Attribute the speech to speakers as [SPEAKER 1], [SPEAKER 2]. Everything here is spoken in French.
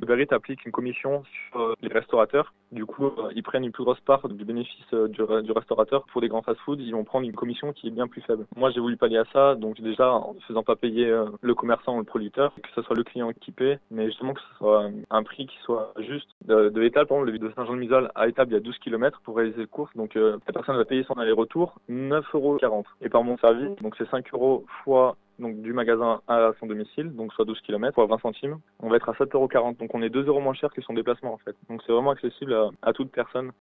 [SPEAKER 1] Uber Eats applique une commission sur les restaurateurs. Du coup, ils prennent une plus grosse part du bénéfice du restaurateur. Pour des grands fast-food, ils vont prendre une commission qui est bien plus faible. Moi, j'ai voulu pallier à ça, donc déjà en ne faisant pas payer le commerçant ou le producteur, que ce soit le client qui paie, mais justement que ce soit un prix qui soit juste. De Étaples, par exemple, de Saint-Jean-de-Misol à Étaples, il y a 12 km pour réaliser le course, donc la personne va payer son aller-retour 9,40 €. Et par mon service, donc c'est 5 € fois donc du magasin à son domicile, donc soit 12 km fois 20 centimes, on va être à 7,40 €. Donc on est 2 € moins cher que son déplacement en fait. Donc c'est vraiment accessible à toute personne.